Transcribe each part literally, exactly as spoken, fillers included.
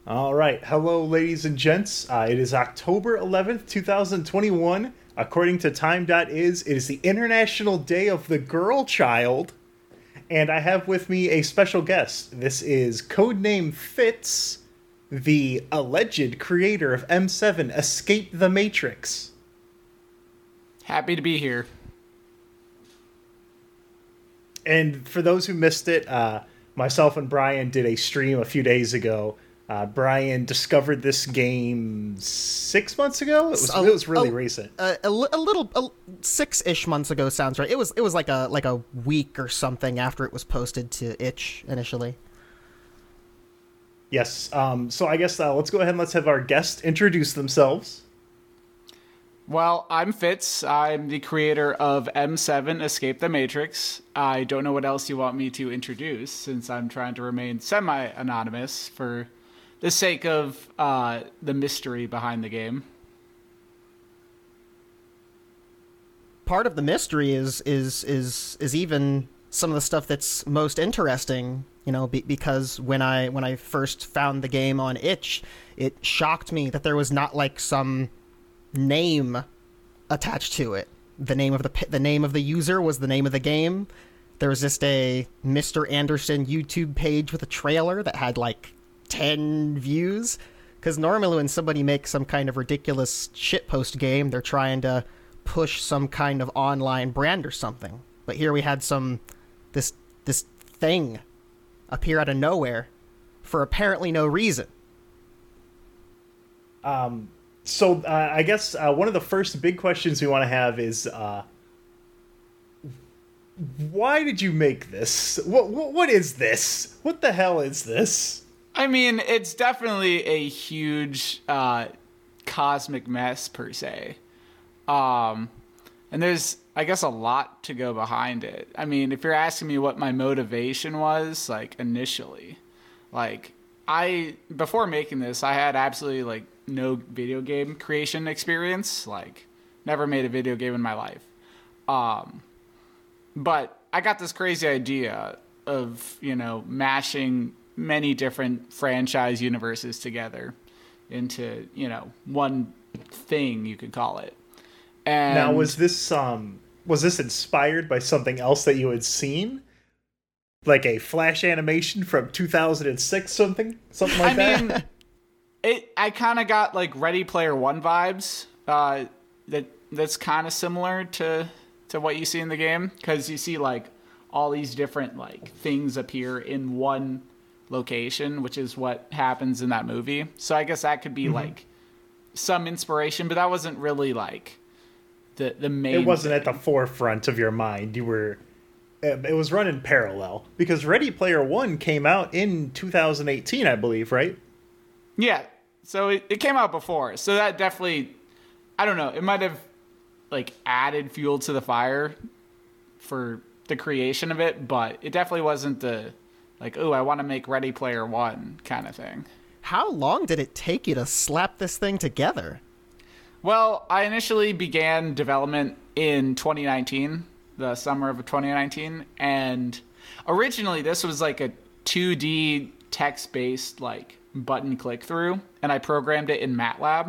All right. Hello, ladies and gents. Uh, it is October eleventh, twenty twenty-one. According to time dot is, it is the International Day of the Girl Child. And I have with me a special guest. This is Codename Fitz, the alleged creator of M seven Escape the Matrix. Happy to be here. And for those who missed it, uh, myself and Brian did a stream a few days ago. Uh, Brian discovered this game six months ago. It was, A- it was really a- recent. A, a, li- a little a, six-ish months ago sounds right. It was it was like a like a week or something after it was posted to itch initially. Yes. Um, so I guess uh, let's go ahead and let's have our guests introduce themselves. Well, I'm Fitz. I'm the creator of M seven Escape the Matrix. I don't know what else you want me to introduce since I'm trying to remain semi-anonymous for the sake of uh, the mystery behind the game. Part of the mystery is is is is even some of the stuff that's most interesting, you know, be, because when I when I first found the game on itch, it shocked me that there was not like some name attached to it. The name of the the name of the user was the name of the game. There was just a Mister Anderson YouTube page with a trailer that had like ten views. Because normally when somebody makes some kind of ridiculous shitpost game, they're trying to push some kind of online brand or something. But here we had some this this thing appear out of nowhere for apparently no reason. Um, so uh, I guess uh, one of the first big questions we want to have is, uh, why did you make this? What, what what is this? What the hell is this? I mean, it's definitely a huge uh, cosmic mess per se. Um, and there's, I guess, a lot to go behind it. I mean, if you're asking me what my motivation was, like, initially, like, I, before making this, I had absolutely, like, no video game creation experience. Like, never made a video game in my life. Um, but I got this crazy idea of, you know, mashing many different franchise universes together into, you know, one thing, you could call it. And Now, was this um was this inspired by something else that you had seen, like a Flash animation from two thousand six, something something like I that? mean, it. I kind of got like Ready Player One vibes. Uh, that that's kind of similar to to what you see in the game, because you see like all these different like things appear in one location, which is what happens in that movie. So I guess that could be mm-hmm. like some inspiration, but that wasn't really like the the main. It wasn't thing. at the forefront of your mind. You were. It was run in parallel because Ready Player One came out in two thousand eighteen, I believe, right? Yeah. So it, it came out before. So that definitely, I don't know, it might have like added fuel to the fire for the creation of it, but it definitely wasn't the like, oh, I want to make Ready Player One kind of thing. How long did it take you to slap this thing together? Well, I initially began development in twenty nineteen, the summer of twenty nineteen, and originally this was like a two D text-based like button click-through, and I programmed it in MATLAB.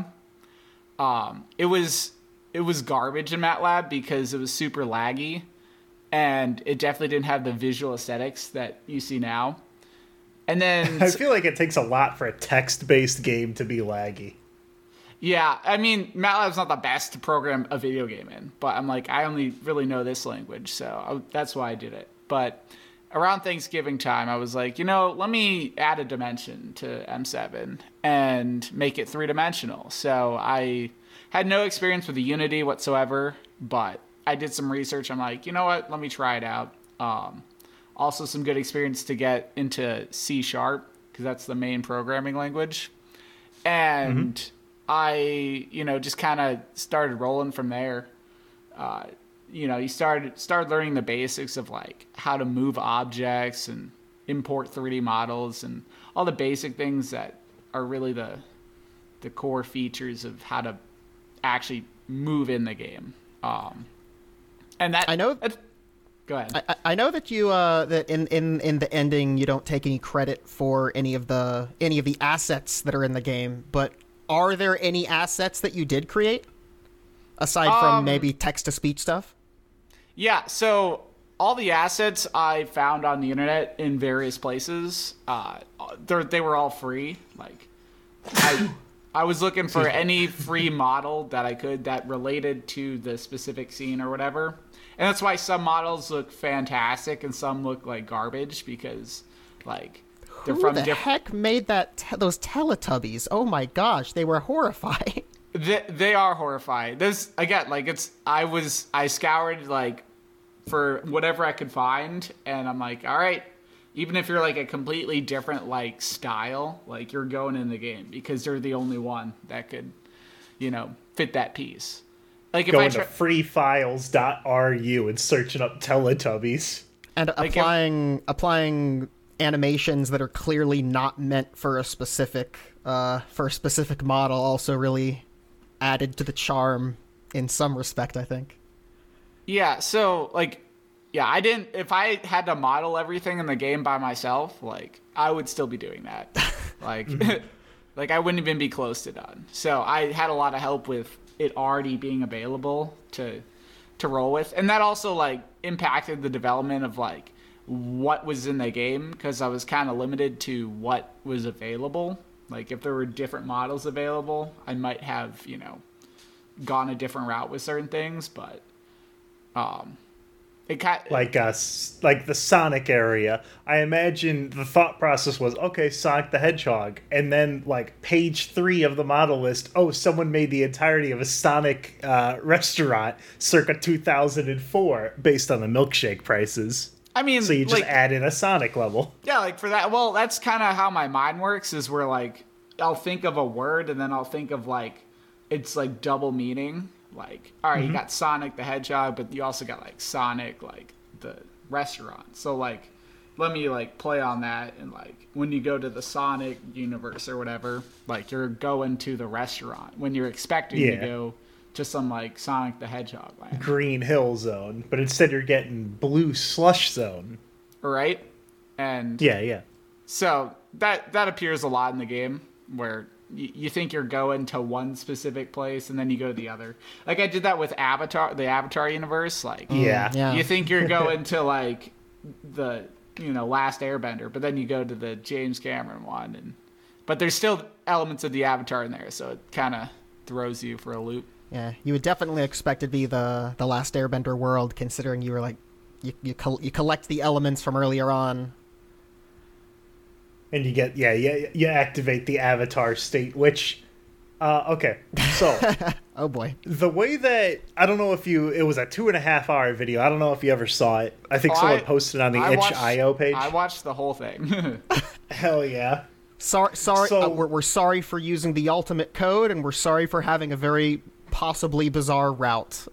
Um, it was it was garbage in MATLAB because it was super laggy, and it definitely didn't have the visual aesthetics that you see now. And then I feel like it takes a lot for a text-based game to be laggy. Yeah, I mean, MATLAB's not the best to program a video game in, but I'm like, I only really know this language, so I, that's why I did it. But around Thanksgiving time, I was like, you know, let me add a dimension to M seven and make it three-dimensional. So I had no experience with the Unity whatsoever, but I did some research. I'm like, you know what, let me try it out. Um, also some good experience to get into C Sharp, because that's the main programming language. And mm-hmm. I, you know, just kind of started rolling from there. Uh, you know, you started started learning the basics of like how to move objects and import three D models and all the basic things that are really the the core features of how to actually move in the game. Um, and that I know. That, Go ahead. I, I know that you uh that in, in, in the ending you don't take any credit for any of the any of the assets that are in the game, but are there any assets that you did create aside from Um, maybe text to speech stuff? Yeah, so all the assets I found on the internet in various places, uh, they're- they were all free. Like, I, I was looking for any free model that I could that related to the specific scene or whatever. And that's why some models look fantastic and some look like garbage because, like, they're Who from the different. heck made that te- those Teletubbies? Oh my gosh, they were horrifying. They, they are horrifying. This again, like it's. I was. I scoured like for whatever I could find, and I'm like, all right. Even if you're like a completely different like style, like you're going in the game because they're the only one that could, you know, fit that piece. Like if I Going try, to freefiles dot r u and searching up Teletubbies. And Like, applying applying animations that are clearly not meant for a specific uh, for a specific model also really added to the charm in some respect, I think. yeah. So like, yeah, I didn't. If I had to model everything in the game by myself, like I would still be doing that. Like, like I wouldn't even be close to done. So I had a lot of help with it already being available to to roll with, and that also like impacted the development of like what was in the game because I was kind of limited to what was available. Like if there were different models available, I might have, you know, gone a different route with certain things, but um it kind Like us, like the Sonic area. I imagine the thought process was, okay, Sonic the Hedgehog, and then like page three of the model list. Oh, someone made the entirety of a Sonic uh, restaurant circa two thousand four based on the milkshake prices. I mean, So you just like, add in a Sonic level. yeah, like for that. Well, that's kind of how my mind works. Is where like I'll think of a word and then I'll think of like it's like double meaning. Like, all right, Mm-hmm. you got Sonic the Hedgehog, but you also got like Sonic, like the restaurant. So like, let me like play on that and like when you go to the Sonic universe or whatever, like you're going to the restaurant when you're expecting Yeah. to go to some like Sonic the Hedgehog land, Green Hill Zone, but instead you're getting Blue Slush Zone. right? And Yeah, yeah. so that that appears a lot in the game where y- you think you're going to one specific place and then you go to the other. Like I did that with Avatar, the Avatar universe. Like, Yeah. Yeah. you think you're going to like the you know Last Airbender, but then you go to the James Cameron one, and but there's still elements of the Avatar in there, so it kind of throws you for a loop. Yeah, you would definitely expect it to be the the last Airbender world, considering you were like you you, col- you collect the elements from earlier on. And you get, yeah, yeah, you activate the Avatar state, which, uh, okay, so... Oh boy. The way that I don't know if you it was a two and a half hour video. I don't know if you ever saw it. I think Oh, someone I- posted on the I itch watched- dot i o page. I watched the whole thing. Hell yeah. Sorry, sorry. So- uh, we're, we're sorry for using the ultimate code, and we're sorry for having a very possibly bizarre route.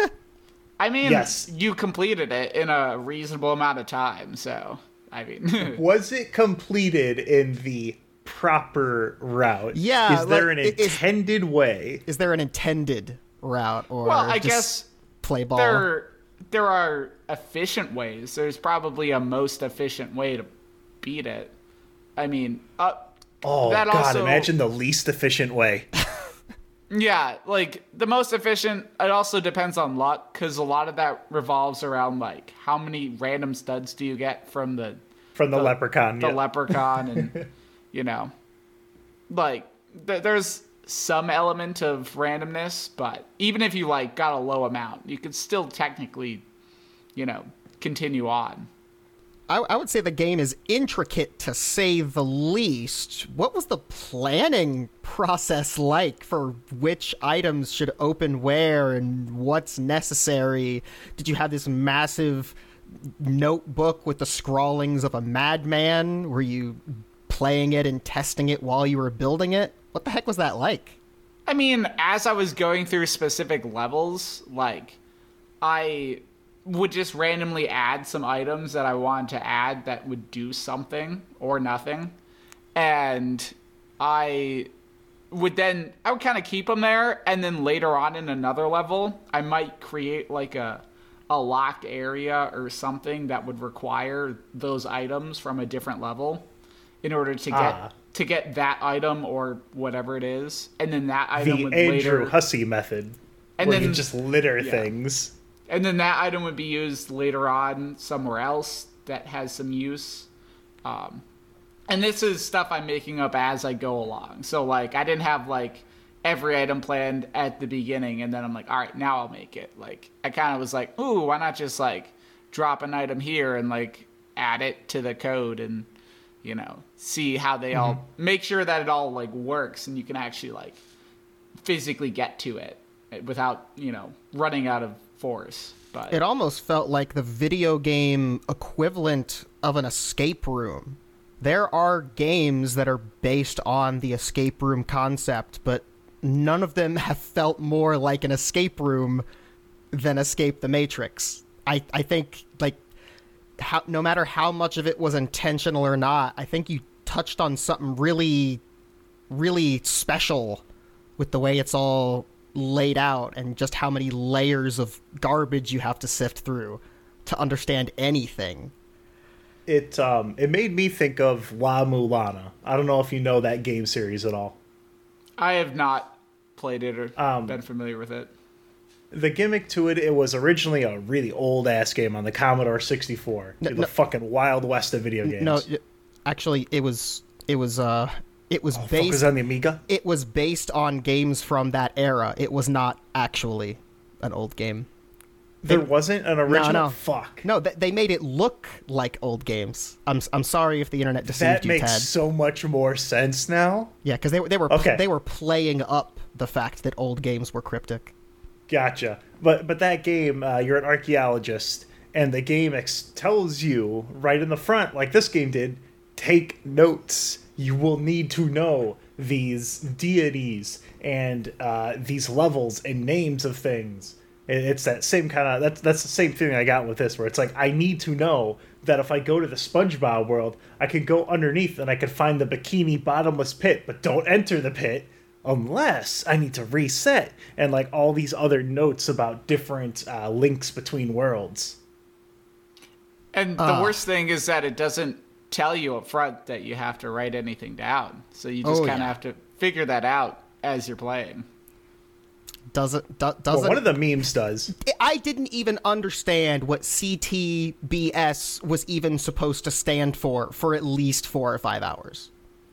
I mean, Yes. you completed it in a reasonable amount of time, so I mean, Was it completed in the proper route? Yeah, Is there like, an it- it's- intended way? Is there an intended route, or well, I just guess play ball? there there are efficient ways. There's probably a most efficient way to beat it. I mean, uh, Oh that god, also- imagine the least efficient way. yeah, like the most efficient. It also depends on luck because a lot of that revolves around like how many random studs do you get from the From the, leprechaun. the yeah. leprechaun and you know like th- there's some element of randomness, but even if you like got a low amount you could still technically you know continue on. I, I would say the game is intricate to say the least. What was the planning process like for which items should open where and what's necessary? Did you have this massive notebook with the scrawlings of a madman? Were you playing it and testing it while you were building it? What the heck was that like? I mean, as I was going through specific levels, like I would just randomly add some items that I wanted to add that would do something or nothing. And I would then, I would kind of keep them there. And then later on in another level, I might create like a, a locked area or something that would require those items from a different level in order to get Ah. to get that item or whatever it is, and then that item The would Andrew later Hussey method, And where then- you just litter yeah. things. and then that item would be used later on somewhere else that has some use. Um, and this is stuff I'm making up as I go along. So like I didn't have like every item planned at the beginning, and then I'm like, all right, now I'll make it. Like I kind of was like, ooh, why not just like drop an item here and like add it to the code and you know see how they Mm-hmm. all make sure that it all like works and you can actually like physically get to it without you know running out of force. But It almost felt like the video game equivalent of an escape room. There are games that are based on the escape room concept, but none of them have felt more like an escape room than Escape the Matrix. I, I think, like, how, no matter how much of it was intentional or not, I think you touched on something really, really special with the way it's all laid out and just how many layers of garbage you have to sift through to understand anything. It um it made me think of La Mulana. I don't know if you know that game series at all. I have not played it or Um, been familiar with it. The gimmick to it, it was originally a really old ass game on the Commodore sixty-four. No, the no. fucking Wild West of video games. No, y- actually, it was it was uh it was Oh, fuck, based was on the Amiga. it was based on games from that era. It was not actually an old game. There wasn't an original. no. Fuck. No, th- they made it look like old games. I'm I'm sorry if the internet deceived That you, makes Ted. so much more sense now. Yeah, because they were they were Okay. they were playing up the fact that old games were cryptic. Gotcha. But but that game, uh, you're an archaeologist, and the game ex- tells you right in the front, like this game did, take notes. You will need to know these deities and uh, these levels and names of things. And it's that same kind of that's that's the same thing I got with this, where it's like I need to know that if I go to the SpongeBob world, I can go underneath and I can find the bikini bottomless pit, but don't enter the pit unless I need to reset, and like all these other notes about different uh, links between worlds. And the Ah. worst thing is that it doesn't tell you up front that you have to write anything down. So you just Oh, kind of yeah. have to figure that out as you're playing. Does it do, Well, does one it of the memes does. I didn't even understand what C T B S was even supposed to stand for for at least four or five hours.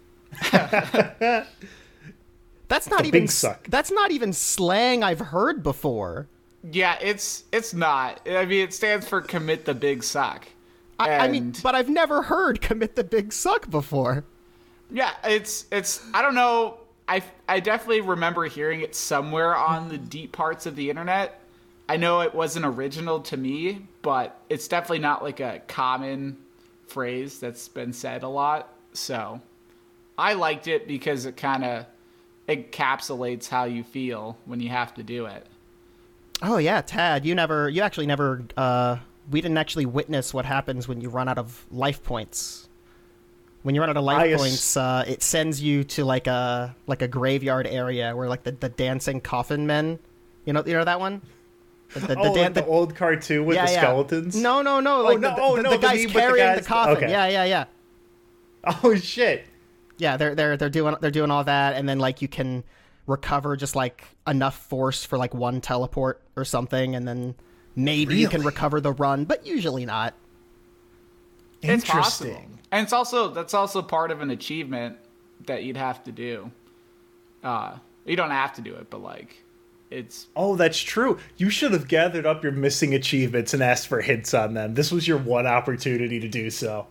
That's not The even big suck. that's not even slang I've heard before. Yeah, it's it's not. I mean, it stands for commit the big suck. I, I mean, And- but I've never heard commit the big suck before. Yeah, it's it's I don't know. I I definitely remember hearing it somewhere on the deep parts of the internet. I know it wasn't original to me, but it's definitely not like a common phrase that's been said a lot. So, I liked it because it kind of encapsulates how you feel when you have to do it. Oh yeah, Tad, you never you actually never uh we didn't actually witness what happens when you run out of life points. When you run out of life I ass- points, uh, it sends you to like a like a graveyard area where like the, the dancing coffin men, you know you know that one. The, the, oh, dan- like the, the- old cartoon with yeah, the yeah. skeletons. No, no, no. Like no, the, oh, the, no, the the guys meme with the carrying the, guys- coffin. okay. Yeah, yeah, yeah. Oh shit. Yeah, they're they're they're doing they're doing all that, and then like you can recover just like enough force for like one teleport or something, and then maybe you can Really? recover the run, but usually not. It's Interesting. possible. And it's also that's also part of an achievement that you'd have to do. Uh, you don't have to do it, but like it's Oh, that's true. You should have gathered up your missing achievements and asked for hints on them. This was your one opportunity to do so.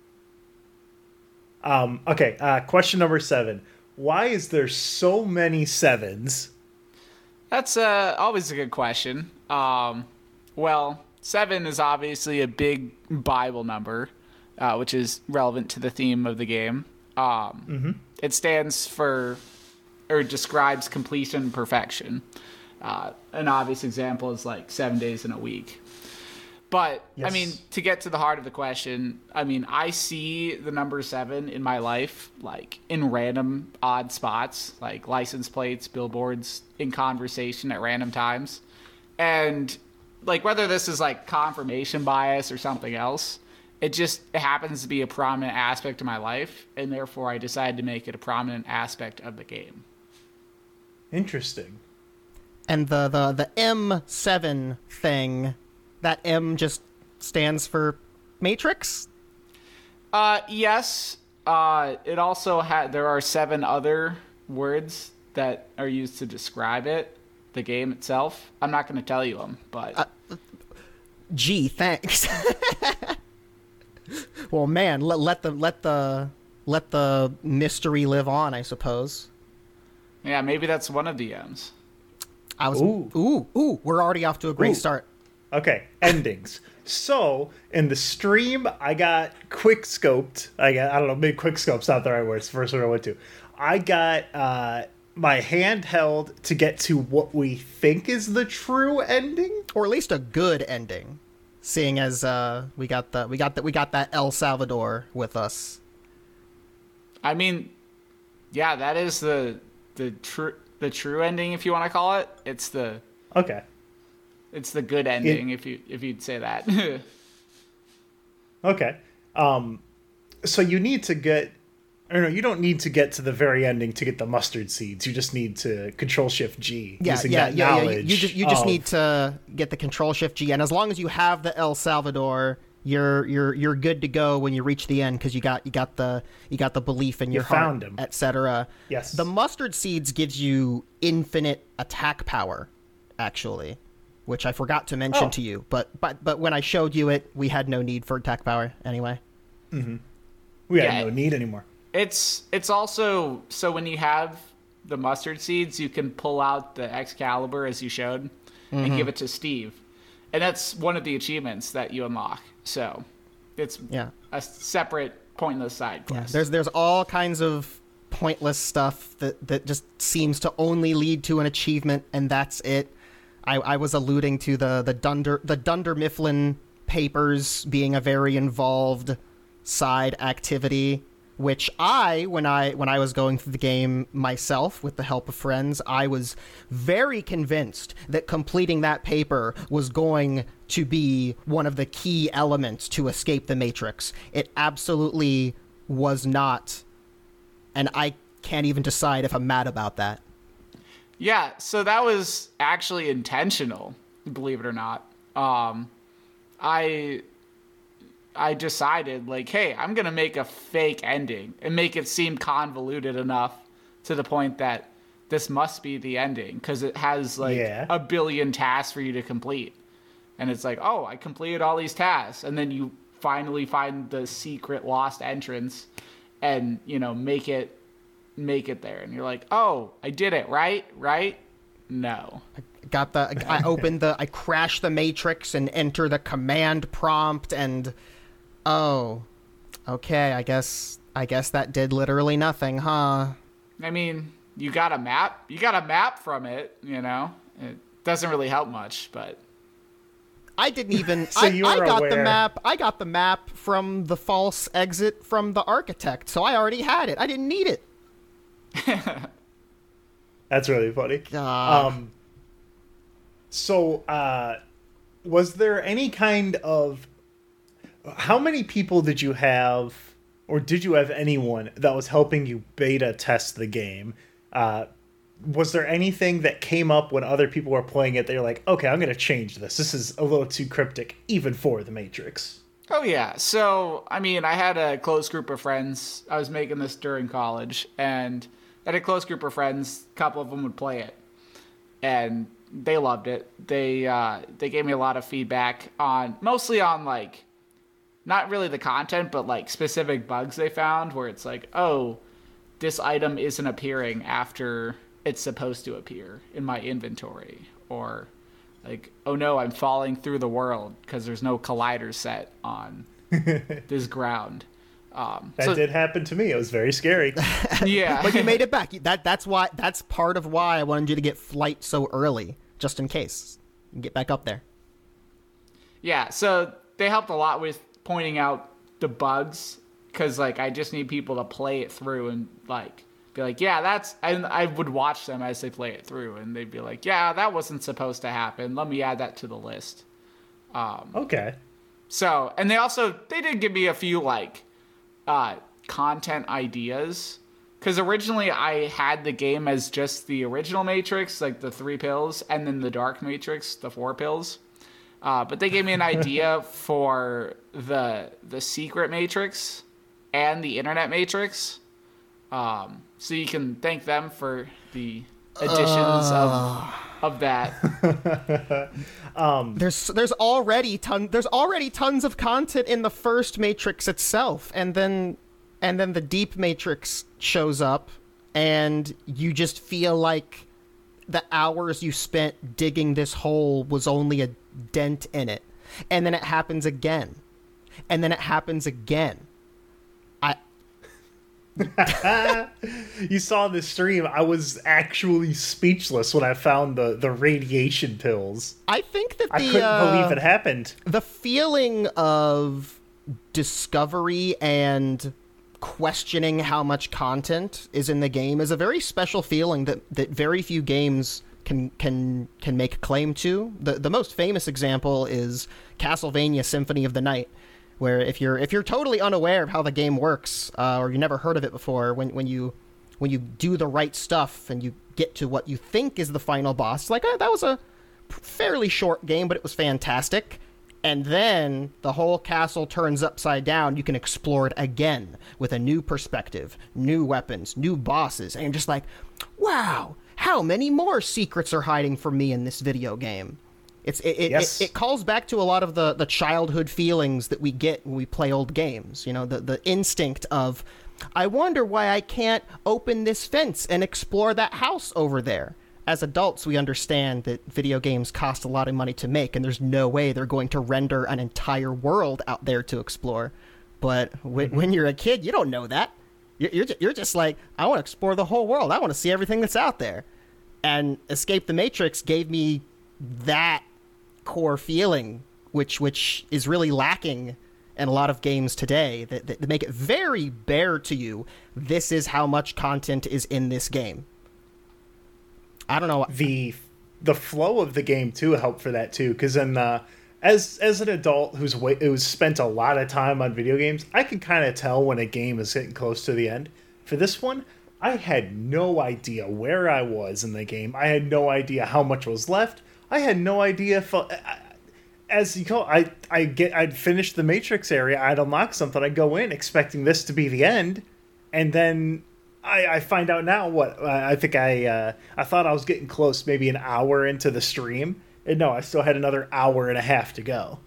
Um, okay, uh, question number seven. Why is there so many sevens? That's uh, always a good question. Um, well, seven is obviously a big Bible number, uh, which is relevant to the theme of the game. Um, It stands for, or describes completion and perfection. Uh, an obvious example is like seven days in a week. But, I Yes. mean, to get to the heart of the question, I mean, I see the number seven in my life, like, in random odd spots, like license plates, billboards, in conversation at random times. And like whether this is like confirmation bias or something else, it just it happens to be a prominent aspect of my life, and therefore I decided to make it a prominent aspect of the game. Interesting. And the, the, the M seven thing, that M just stands for Matrix? Uh, yes. Uh, it also had, there are seven other words that are used to describe it, the game itself. I'm not going to tell you them, but... Uh, gee, thanks. Well, man, let, let the, let the, let the mystery live on, I suppose. Yeah, maybe that's one of the M's. I was ooh ooh ooh. We're already off to a great ooh. start. Okay, endings. So in the stream, I got quick scoped. I got I don't know, maybe quick scope's not the right word. It's the first word I went to. I got uh, my handheld to get to what we think is the true ending, or at least a good ending, seeing as uh, we got the we got that we got that El Salvador with us. I mean, yeah, that is the the true. The true ending, if you want to call it. It's the okay. It's the good ending, it, if you if you'd say that. Okay. Um. So you need to get, or no, you don't need to get to the very ending to get the mustard seeds. You just need to Control Shift G. Yeah, using yeah, that yeah, knowledge yeah. You, you just you just of, need to get the Control Shift G, and as long as you have the El Salvador, you're you're you're good to go when you reach the end because you got you got the you got the belief in your You heart, found him. et cetera. Yes. The mustard seeds gives you infinite attack power, actually, which I forgot to mention Oh. to you. But but but when I showed you it, we had no need for attack power anyway. Mm-hmm. We Yeah. have no need anymore. It's it's also so when you have the mustard seeds, you can pull out the Excalibur as you showed Mm-hmm. and give it to Steve, and that's one of the achievements that you unlock. So it's Yeah. a separate pointless side Yeah, quest. there's there's all kinds of pointless stuff that, that just seems to only lead to an achievement, and that's it. I, I was alluding to the the Dunder the Dunder Mifflin papers being a very involved side activity, which I when I when I was going through the game myself with the help of friends, I was very convinced that completing that paper was going to be one of the key elements to escape the Matrix. It absolutely was not, and I can't even decide if I'm mad about that. Yeah, so that was actually intentional, believe it or not. Um, I I decided, like, hey, I'm going to make a fake ending and make it seem convoluted enough to the point that this must be the ending because it has, like, Yeah. a billion tasks for you to complete. And it's like, oh, I completed all these tasks. And then you finally find the secret lost entrance and, you know, make it make it there. And you're like, oh, I did it, right? Right? No. Got the I opened the I crashed the Matrix and enter the command prompt, and oh, okay, I guess I guess that did literally nothing, huh? I mean, you got a map. You got a map from it, you know? It doesn't really help much, but I didn't even So I, you I were got the aware. map I got the map from the false exit from the architect, so I already had it. I didn't need it. That's really funny. God. Um, so, uh, was there any kind of... How many people did you have, or did you have anyone that was helping you beta test the game? Uh, was there anything that came up when other people were playing it that you're like, okay, I'm going to change this. This is a little too cryptic, even for the Matrix. oh yeah. So, I mean, I had a close group of friends. I was making this during college, and I had a close group of friends. A couple of them would play it, and they loved it. They uh, they gave me a lot of feedback on, mostly on like, not really the content, but like specific bugs they found where it's like, oh, this item isn't appearing after it's supposed to appear in my inventory, or like, oh no, I'm falling through the world because there's no collider set on this ground. Um, That so, did happen to me. It was very scary. yeah. But you made it back. That that's why that's part of why I wanted you to get flight so early, just in case. You get back up there. Yeah, so they helped a lot with pointing out the bugs because, like, I just need people to play it through and, like, be like, yeah, that's... And I would watch them as they play it through, and they'd be like, yeah, that wasn't supposed to happen. Let me add that to the list. Um, Okay. So, and they also, they did give me a few, like, uh, content ideas. Because originally I had the game as just the original Matrix, like the three pills, and then the Dark Matrix, the four pills. Uh, but they gave me an idea for the the Secret Matrix and the Internet Matrix. Um, so you can thank them for the additions uh. of of that. um, there's there's already ton there's already tons of content in the first Matrix itself, and then and then the Deep Matrix shows up, and you just feel like the hours you spent digging this hole was only a dent in it, and then it happens again, and then it happens again. I. You saw the stream. I was actually speechless when I found the, the radiation pills. I think that the, I couldn't uh, believe it happened. The feeling of discovery and questioning how much content is in the game is a very special feeling that, that very few games can can can make claim to. The the most famous example is Castlevania Symphony of the Night, where if you're if you're totally unaware of how the game works, uh, or you never heard of it before, when when you when you do the right stuff and you get to what you think is the final boss, like oh, that was a fairly short game, but it was fantastic. And then the whole castle turns upside down. You can explore it again with a new perspective, new weapons, new bosses, and you're just like, wow, how many more secrets are hiding from me in this video game? It's it it, yes. it it calls back to a lot of the, the childhood feelings that we get when we play old games. You know, the, the instinct of, I wonder why I can't open this fence and explore that house over there. As adults, we understand that video games cost a lot of money to make, and there's no way they're going to render an entire world out there to explore. But w- mm-hmm. when you're a kid, you don't know that. You're you're, you're just like, I want to explore the whole world. I want to see everything that's out there. And Escape the Matrix gave me that core feeling, which which is really lacking in a lot of games today, that, that make it very bare to you. This is how much content is in this game. I don't know. The the flow of the game too helped for that too, because then uh, as as an adult who's wa- who's spent a lot of time on video games, I can kind of tell when a game is getting close to the end. For this one, I had no idea where I was in the game. I had no idea how much was left. I had no idea if I, as you call I I get I'd finish the Matrix area, I'd unlock something, I'd go in expecting this to be the end, and then I, I find out now what I think I uh, I thought I was getting close, maybe an hour into the stream, and no, I still had another hour and a half to go.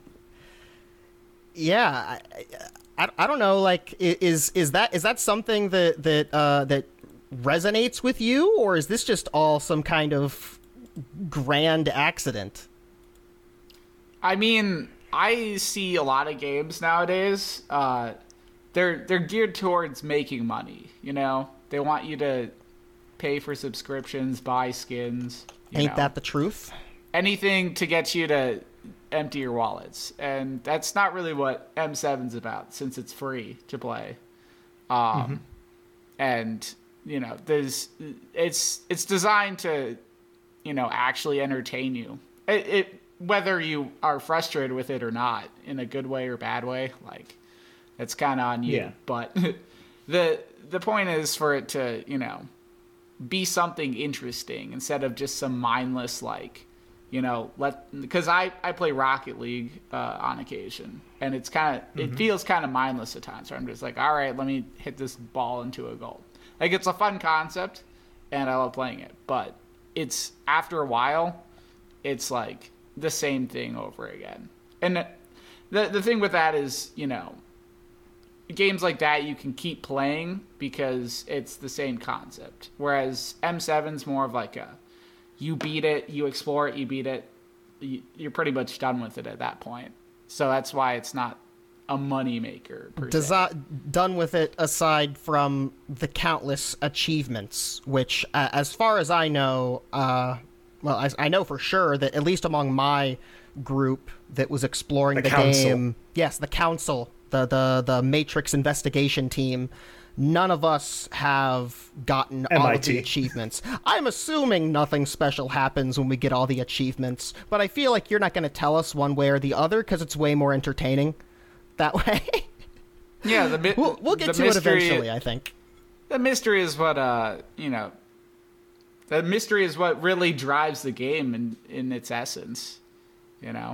Yeah, I, I, I don't know. Like, is is that is that something that that uh, that resonates with you, or is this just all some kind of grand accident? I mean, I see a lot of games nowadays. Uh, they're they're geared towards making money. You know. They want you to pay for subscriptions, buy skins. Ain't know. that the truth? Anything to get you to empty your wallets. And that's not really what M seven's about, since it's free to play. Um, mm-hmm. And, you know, there's it's it's designed to, you know, actually entertain you. It, it whether you are frustrated with it or not, in a good way or bad way, like, it's kind of on you. Yeah. But the... The point is for it to, you know, be something interesting instead of just some mindless, like, you know, let, because I, I play Rocket League uh, on occasion, and it's kind of, mm-hmm. it feels kind of mindless at times, where I'm just like, all right, let me hit this ball into a goal. Like, it's a fun concept, and I love playing it, but it's, after a while, it's like the same thing over again. And the the thing with that is, you know, games like that you can keep playing because it's the same concept. Whereas M seven's more of like a, you beat it, you explore it, you beat it, you, you're pretty much done with it at that point. So that's why it's not a money maker per Does se. that, done with it aside from the countless achievements, which, uh, as far as I know, uh, well, I, I know for sure that at least among my group that was exploring the, the council. game, yes, the council, the the the Matrix investigation team, none of us have gotten all M I of the T. achievements. I'm assuming nothing special happens when we get all the achievements, but I feel like you're not going to tell us one way or the other because it's way more entertaining that way. Yeah, the mi- we'll, we'll get the to mystery, it eventually, I think. The mystery is what, uh, you know, the mystery is what really drives the game in, in its essence, you know?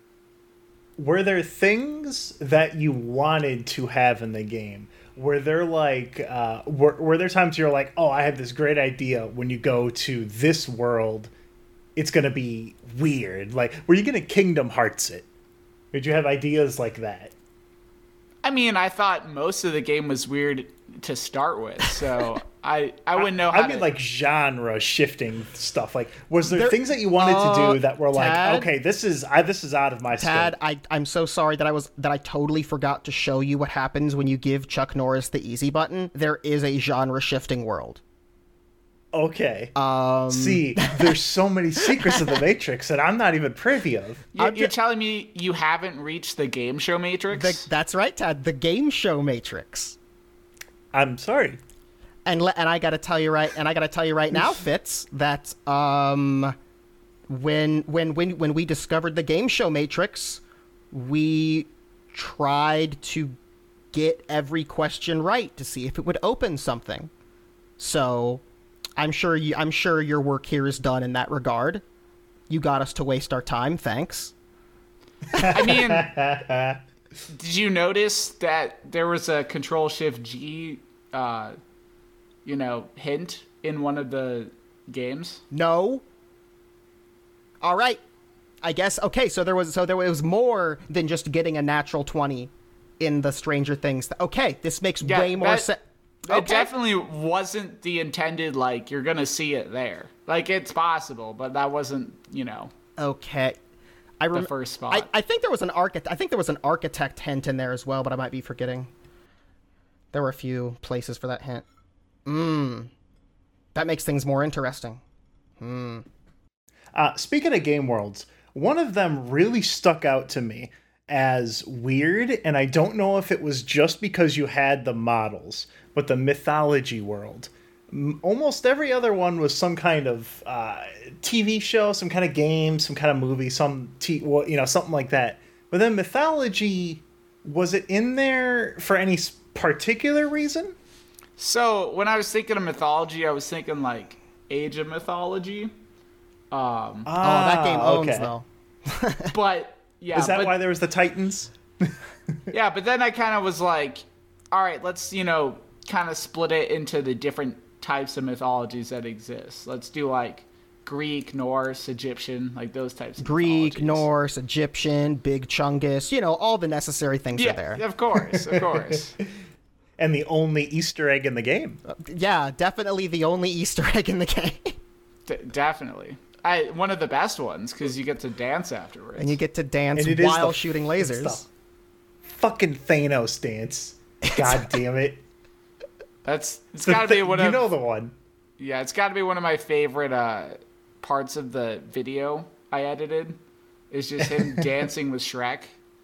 Were there things that you wanted to have in the game? Were there like, uh, were, were there times you're like, oh, I have this great idea when you go to this world, it's going to be weird. Like, were you going to Kingdom Hearts it? Did you have ideas like that? I mean, I thought most of the game was weird to start with, so I I wouldn't know how I mean, to... like genre shifting stuff. Like, was there, There- things that you wanted uh, to do that were like, Tad? okay, this is I this is out of my Tad, scope. I, I'm so sorry that I was that I totally forgot to show you what happens when you give Chuck Norris the easy button. There is a genre shifting world. Okay. Um, See, there's so many secrets of the Matrix that I'm not even privy of. You're, I'm you're ju- telling me you haven't reached the game show Matrix? the, that's right, Tad. The game show Matrix. I'm sorry. And le- and I gotta tell you right, and I gotta tell you right now, Fitz, that um, when when when when we discovered the game show Matrix, we tried to get every question right to see if it would open something. So, I'm sure you, I'm sure your work here is done in that regard. You got us to waste our time. Thanks. I mean, did you notice that there was a Control Shift G, uh, you know, hint in one of the games? No. All right. I guess okay. So there was so there was more than just getting a natural twenty in the Stranger Things. Th- okay, this makes Yeah, way more that- sense. It Okay. definitely wasn't the intended, like, you're gonna see it there. Like, it's possible, but that wasn't, you know, Okay. I the rem- first spot. I, I think there was an architect. I think there was an architect hint in there as well, but I might be forgetting. There were a few places for that hint. Mmm. That makes things more interesting. Hmm. Uh, speaking of game worlds, one of them really stuck out to me as weird, and I don't know if it was just because you had the models, but the mythology world. M- Almost every other one was some kind of uh, T V show, some kind of game, some kind of movie, some t- well, you know, something like that. But then mythology, was it in there for any s- particular reason? So, when I was thinking of mythology, I was thinking, like, Age of Mythology. Um, Oh, that game owns okay. though. but, yeah. Is that but, why there was the Titans? Yeah, but then I kind of was like, all right, let's, you know, kind of split it into the different types of mythologies that exist. Let's do, like, Greek, Norse, Egyptian, like those types of Greek, mythologies. Norse, Egyptian, Big Chungus, you know, all the necessary things Yeah, are there. of course, of course. And the only Easter egg in the game. Yeah, definitely the only Easter egg in the game. D- definitely. I one of the best ones because you get to dance afterwards. And you get to dance And it is while the- shooting it's lasers. the fucking Thanos dance. God damn it. That's it's The got to be thi- one you of know the one. yeah, it's got to be one of my favorite uh, parts of the video I edited. Is just him dancing with Shrek.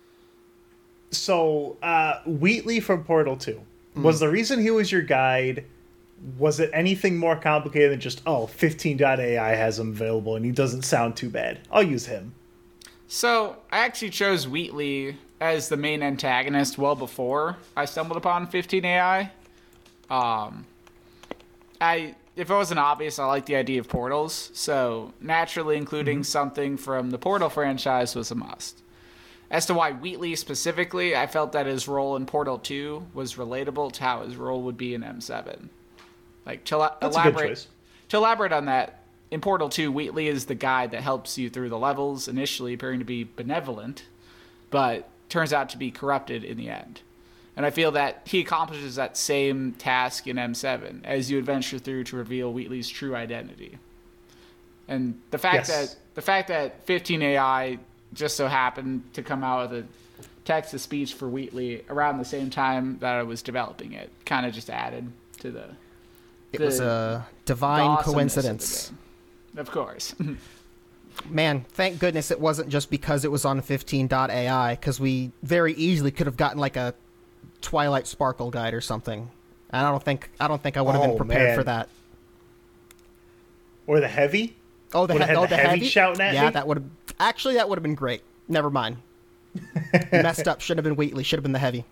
So, uh, Wheatley from Portal two. Was the reason he was your guide, was it anything more complicated than just, oh, fifteen dot A I has him available and he doesn't sound too bad. I'll use him. So I actually chose Wheatley as the main antagonist well before I stumbled upon fifteen A I. Um, I if it wasn't obvious, I like the idea of portals, so naturally including mm-hmm. something from the Portal franchise was a must. As to why Wheatley specifically, I felt that his role in Portal two was relatable to how his role would be in M seven. Like to la- That's a good elaborate choice. to elaborate on that, in Portal two, Wheatley is the guy that helps you through the levels, initially appearing to be benevolent, but turns out to be corrupted in the end. And I feel that he accomplishes that same task in M seven as you adventure through to reveal Wheatley's true identity. And the fact Yes. that the fact that fifteen A I just so happened to come out with a text-to-speech for Wheatley around the same time that I was developing it kind of just added to the It the- was a the divine awesomeness of the coincidence. game. Of course. Man, thank goodness it wasn't just because it was on fifteen dot A I, because we very easily could have gotten like a Twilight Sparkle guide or something I don't think I don't think I would have Oh, been prepared man. for that. Or the heavy? Oh, the, Would've he- had oh, the the heavy heavy shouting at yeah, me? that would have actually that would have been great. Never mind. Messed up. Should have been Wheatley. Should have been the heavy.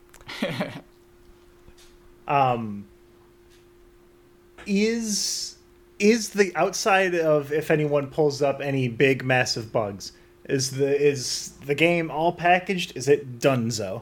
Um, is is the outside of if anyone pulls up any big massive bugs? Is the is the game all packaged? Is it donezo?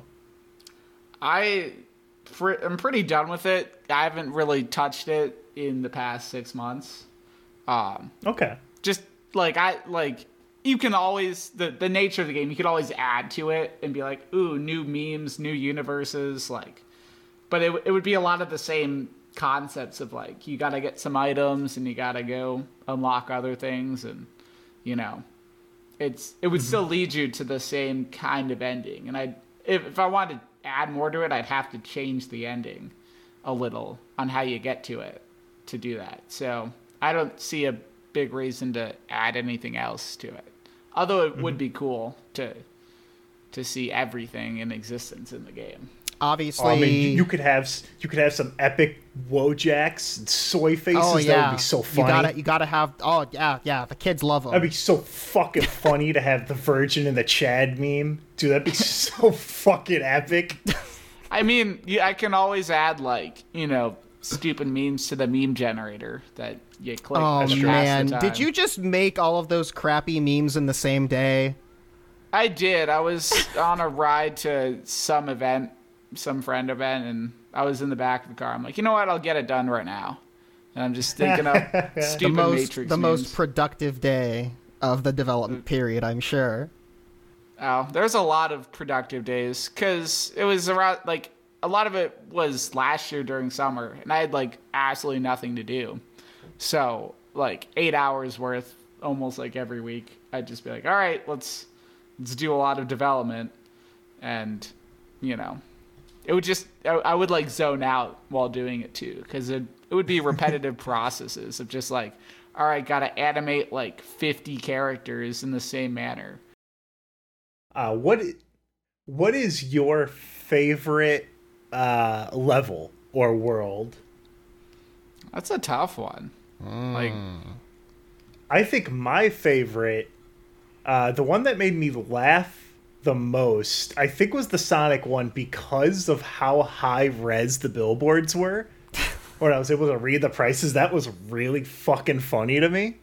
I, fr- I'm pretty done with it. I haven't really touched it in the past six months. Um, Okay. just like I like, you can always the the nature of the game. You could always add to it and be like, ooh, new memes, new universes, like. But it it would be a lot of the same concepts of like you got to get some items and you got to go unlock other things and you know. It's it would mm-hmm. still lead you to the same kind of ending, and I if if I wanted to add more to it, I'd have to change the ending a little on how you get to it to do that. So I don't see a big reason to add anything else to it. Although it mm-hmm. would be cool to to see everything in existence in the game. Obviously, oh, I mean, you could have you could have some epic Wojaks and soy faces. Oh, yeah. That would be so funny. You gotta, you gotta have. Oh yeah, yeah. The kids love them. That'd be so fucking funny to have the Virgin and the Chad meme. Dude, that'd be so fucking epic. I mean, yeah, I can always add like you know stupid memes to the meme generator that you click. Oh to man, pass the did you just make all of those crappy memes in the same day? I did. I was on a ride to some event. Some friend event, and I was in the back of the car. I'm like, you know what? I'll get it done right now. And I'm just thinking of stupid the most, Matrix the memes. most productive day of the development period, I'm sure. Oh, there's a lot of productive days because it was around like a lot of it was last year during summer, and I had like absolutely nothing to do. So like eight hours worth, almost like every week. I'd just be like, all right, let's let's do a lot of development, and you know. It would just, I, I would like zone out while doing it too, because it, it would be repetitive processes of just like, all right, got to animate like fifty characters in the same manner. Uh, what, what is your favorite uh, level or world? That's a tough one. Mm. Like, I think my favorite, uh, the one that made me laugh the most, I think, was the Sonic one because of how high res the billboards were. When I was able to read the prices, that was really fucking funny to me.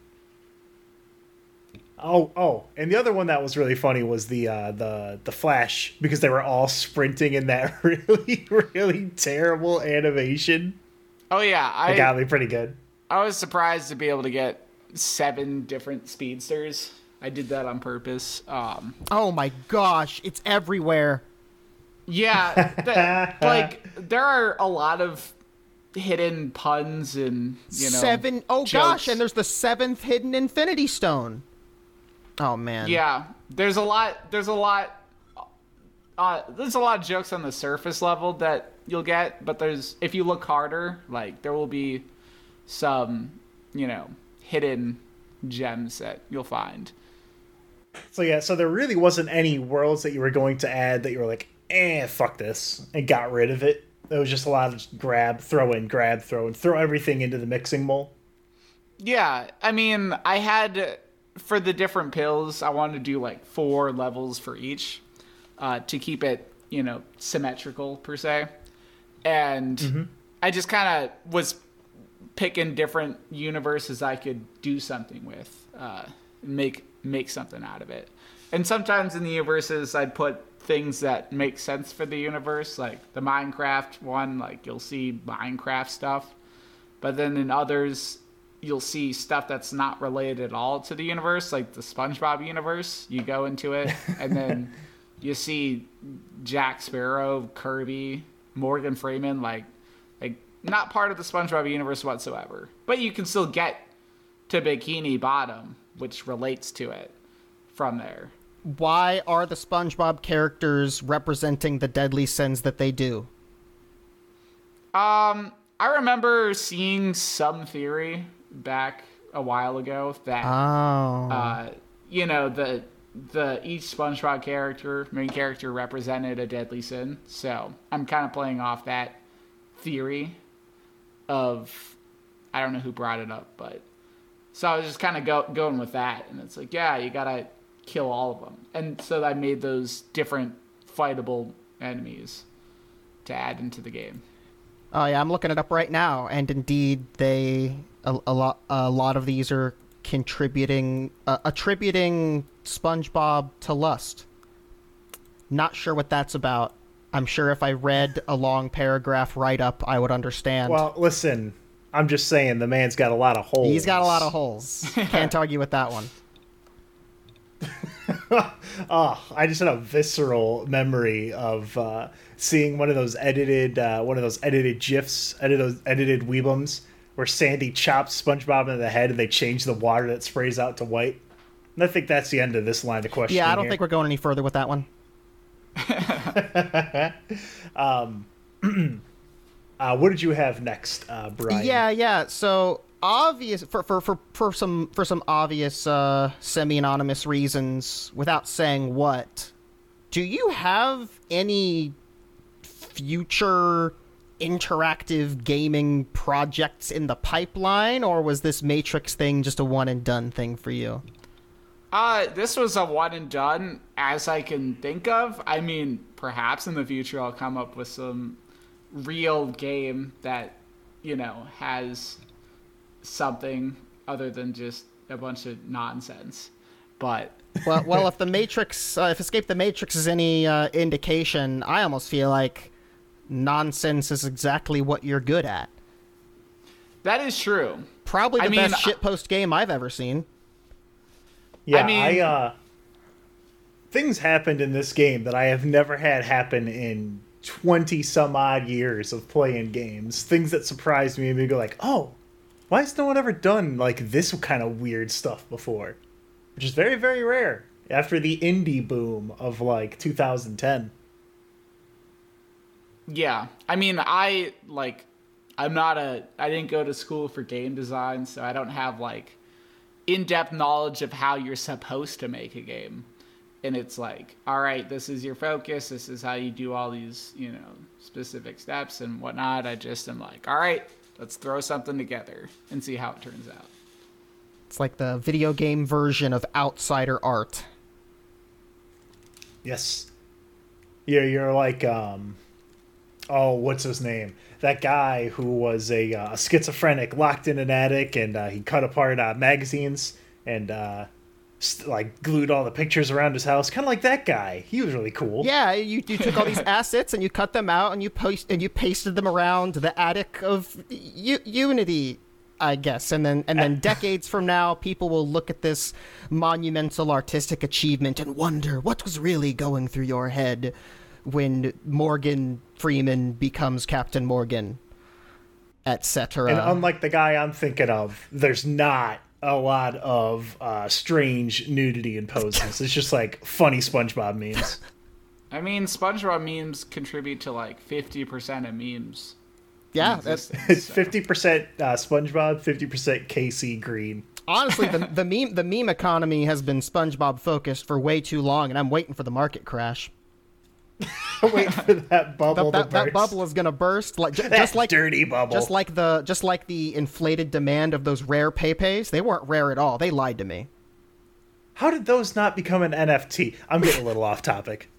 Oh, oh, and the other one that was really funny was the uh, the the Flash, because they were all sprinting in that really really terrible animation. Oh yeah, I it got me pretty good. I was surprised to be able to get seven different speedsters. I did that on purpose. Um, oh my gosh, it's everywhere. Yeah, the, like there are a lot of hidden puns and you know seven. Oh jokes. gosh, and there's the seventh hidden Infinity Stone. Oh man. Yeah, there's a lot. There's a lot. Uh, there's a lot of jokes on the surface level that you'll get, but there's if you look harder, like there will be some, you know, hidden gems that you'll find. So yeah, so there really wasn't any worlds that you were going to add that you were like, eh, fuck this, and got rid of it. There was just a lot of grab, throw in, grab, throw in, throw everything into the mixing bowl. Yeah, I mean, I had, for the different pills, I wanted to do like four levels for each uh, to keep it, you know, symmetrical per se. And mm-hmm. I just kind of was picking different universes I could do something with, uh, make make something out of it. And sometimes in the universes I'd put things that make sense for the universe, like the Minecraft one, like you'll see Minecraft stuff, but then in others you'll see stuff that's not related at all to the universe, like the SpongeBob universe. You go into it and then you see Jack Sparrow, Kirby, Morgan Freeman, like like not part of the SpongeBob universe whatsoever, but you can still get to Bikini Bottom, which relates to it from there. Why are the SpongeBob characters representing the deadly sins that they do? Um, I remember seeing some theory back a while ago that, oh. uh, you know, the the each SpongeBob character, main character, represented a deadly sin. So I'm kind of playing off that theory of, I don't know who brought it up, but so I was just kind of go, going with that, and it's like, yeah, you gotta kill all of them, and so I made those different fightable enemies to add into the game. Oh yeah, I'm looking it up right now, and indeed, they a, a lot a lot of these are contributing, uh, attributing SpongeBob to lust. Not sure what that's about. I'm sure if I read a long paragraph write-up, I would understand. Well, listen, I'm just saying the man's got a lot of holes. He's got a lot of holes. Can't argue with that one. Oh, I just had a visceral memory of uh, seeing one of those edited, uh, one of those edited gifs, edited those edited Weebums, where Sandy chops SpongeBob in the head and they change the water that sprays out to white. And I think that's the end of this line of questioning. Yeah, I don't here. think we're going any further with that one. um, uh, what did you have next, uh, Brian? Yeah, yeah. So obvious for for for, for some for some obvious uh, semi-anonymous reasons, without saying what, do you have any future interactive gaming projects in the pipeline, or was this Matrix thing just a one and done thing for you? Uh, this was a one and done as I can think of. I mean, perhaps in the future I'll come up with some real game that, you know, has something other than just a bunch of nonsense. But well, well, if the Matrix, uh, if Escape the Matrix is any uh, indication, I almost feel like nonsense is exactly what you're good at. That is true. Probably the I mean, best shitpost game I've ever seen. Yeah, I mean, I, uh, things happened in this game that I have never had happen in twenty some odd years of playing games. Things that surprised me and me go like, oh, why has no one ever done like this kind of weird stuff before? Which is very, very rare after the indie boom of like two thousand ten. Yeah. I mean, I, like, I'm not a, I didn't go to school for game design, so I don't have, like, in-depth knowledge of how you're supposed to make a game. And it's like, all right, this is your focus. This is how you do all these, you know, specific steps and whatnot. I just am like, all right, let's throw something together and see how it turns out. It's like the video game version of outsider art. Yes. Yeah, you're like, um, oh, what's his name? That guy who was a uh, schizophrenic locked in an attic, and uh, he cut apart uh, magazines and uh, st- like glued all the pictures around his house. Kind of like that guy. He was really cool. Yeah, you, you took all these assets and you cut them out and you post and you pasted them around the attic of U- Unity, I guess. And then and then decades from now, people will look at this monumental artistic achievement and wonder what was really going through your head when Morgan Freeman becomes Captain Morgan, et cetera. And unlike the guy I'm thinking of, there's not a lot of uh, strange nudity in poses. It's just like funny SpongeBob memes. I mean, SpongeBob memes contribute to like fifty percent of memes. Yeah, that's It's fifty percent uh, SpongeBob, fifty percent K C Green. honestly the the meme the meme economy has been SpongeBob focused for way too long, and I'm waiting for the market crash. Wait for that bubble That, to that burst. bubble is gonna burst, like ju- That just like dirty bubble. just like the just like the inflated demand of those rare Pepe's. They weren't rare at all. They lied to me. How did those not become an N F T? I'm getting a little off topic.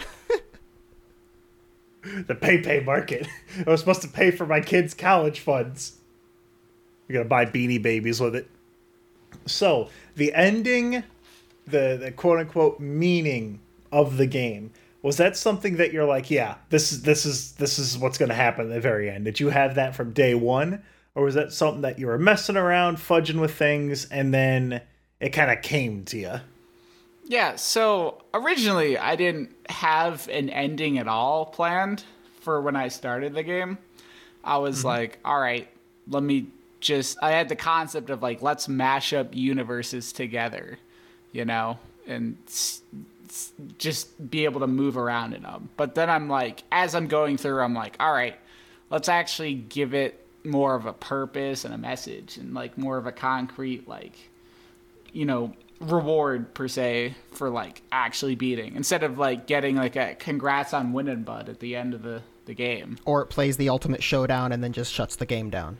The PayPay market. I was supposed to pay for my kids' college funds. You're gonna buy Beanie Babies with it. So the ending, the the quote unquote meaning of the game, was that something that you're like, yeah, this is this is this is what's gonna happen at the very end? Did you have that from day one, or was that something that you were messing around, fudging with things, and then it kind of came to you? Yeah, so originally I didn't have an ending at all planned for when I started the game. I was mm-hmm. like, all right, let me just, I had the concept of like, let's mash up universes together, you know, and s- s- just be able to move around in them. But then I'm like, as I'm going through, I'm like, all right, let's actually give it more of a purpose and a message and like more of a concrete, like, you know, reward per se for like actually beating, instead of like getting like a congrats on winning bud at the end of the the game. Or it plays the ultimate showdown and then just shuts the game down.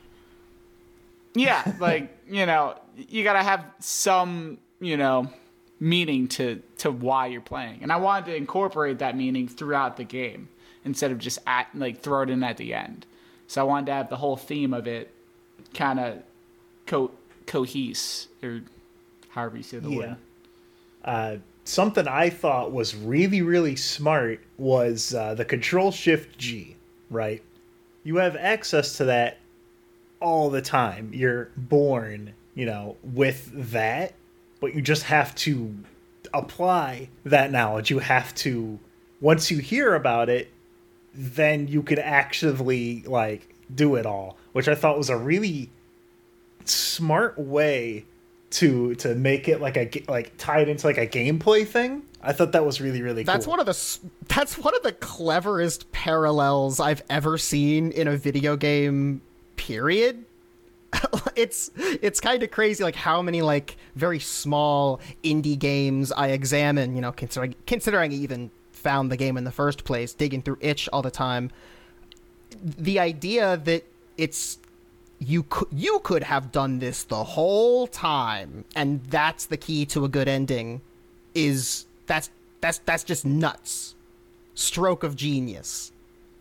Yeah, like, you know, you gotta have some, you know, meaning to, to why you're playing. And I wanted to incorporate that meaning throughout the game instead of just at like throw it in at the end. So I wanted to have the whole theme of it kind of co- cohese, or however you say the Yeah. word. Uh, something I thought was really, really smart was uh, the Control Shift G, right? You have access to that all the time. You're born, you know, with that, but you just have to apply that knowledge. You have to, once you hear about it, then you can actively, like, do it all, which I thought was a really smart way to to make it like a like tie it into like a gameplay thing. I thought that was really really That's cool. one of the that's one of the cleverest parallels I've ever seen in a video game, period. it's it's kind of crazy like how many like very small indie games I examine, you know, considering considering I even found the game in the first place, digging through itch all the time. The idea that it's you could you could have done this the whole time, and that's the key to a good ending, is that's that's that's just nuts. Stroke of genius.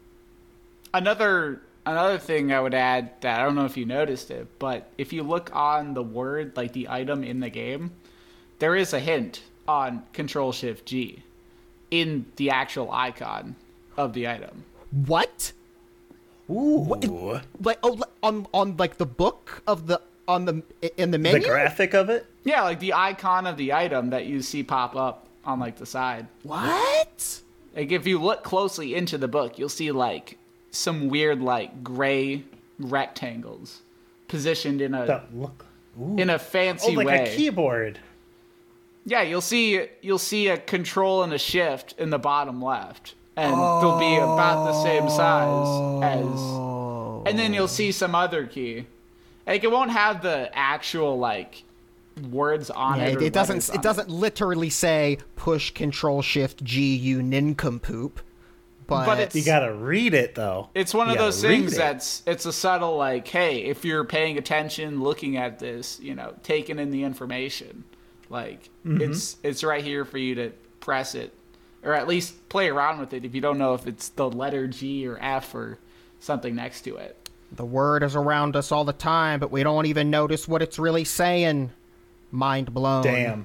Another another thing I would add that I don't know if you noticed it, but if you look on the word, like the item in the game, there is a hint on Control Shift G in the actual icon of the item. What? Ooh, What? Like oh, on on like the book of the on the in the the menu. graphic of it. Yeah, like the icon of the item that you see pop up on like the side. What? Like if you look closely into the book, you'll see like some weird like gray rectangles positioned in a That look. Ooh. in a Oh, fancy like way. a keyboard. Yeah, you'll see you'll see a control and a shift in the bottom left, and they'll be about the same size as. And then you'll see some other key. Like it won't have the actual like words on Yeah, it. it, or it doesn't. letters on It doesn't literally say push Control Shift G, you nincompoop. But, But it's- You gotta read it though. It's one You of gotta those read things it. that's it's a subtle like, hey, if you're paying attention, looking at this, you know, taking in the information, like Mm-hmm. it's it's right here for you to press it, or at least play around with it if you don't know if it's the letter G or F or something next to it. the word is around us all the time, but we don't even notice what it's really saying. Mind blown. Damn.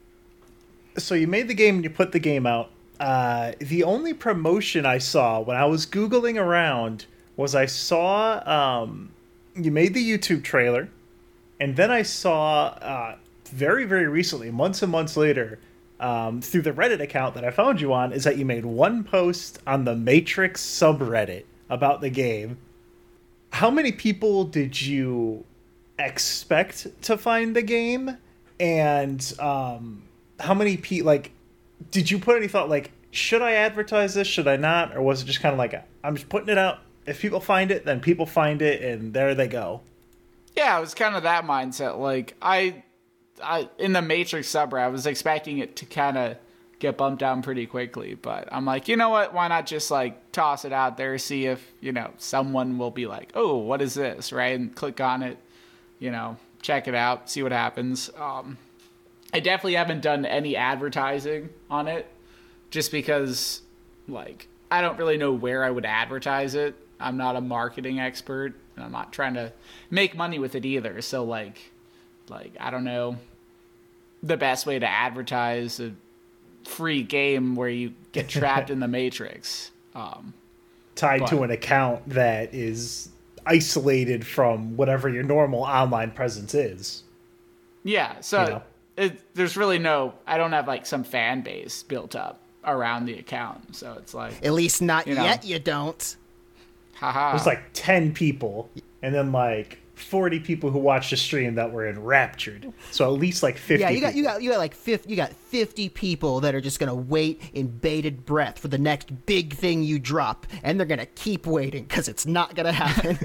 So you made the game and you put the game out. Uh, the only promotion I saw when I was Googling around was I saw um, you made the YouTube trailer, and then I saw uh, very, very recently, months and months later, um, through the Reddit account that I found you on, is that you made one post on the Matrix subreddit about the game. How many people did you expect to find the game? And um, how many pe like did you put any thought like, should I advertise this, should I not, or was it just kind of like, I'm just putting it out, if people find it then people find it and there they go? Yeah, it was kind of that mindset. Like I, I in the Matrix subreddit, I was expecting it to kind of get bumped down pretty quickly, but I'm like, you know what? Why not just like toss it out there, see if you know someone will be like, oh, what is this, right? And click on it, you know, check it out, see what happens. Um, I definitely haven't done any advertising on it, just because, like, I don't really know where I would advertise it. I'm not a marketing expert, and I'm not trying to make money with it either. So, like, like I don't know the best way to advertise a free game where you get trapped in the Matrix. Um, Tied but- to an account that is isolated from whatever your normal online presence is. yeah, so You know? it, there's really no, I don't have, like, some fan base built up around the account. So it's like, At least not You know. yet. You don't. haha. There's like ten people and then like forty people who watched the stream that were enraptured. So at least like fifty Yeah, you got people. you got you got like fifty. You got fifty people that are just gonna wait in bated breath for the next big thing you drop, and they're gonna keep waiting because it's not gonna happen.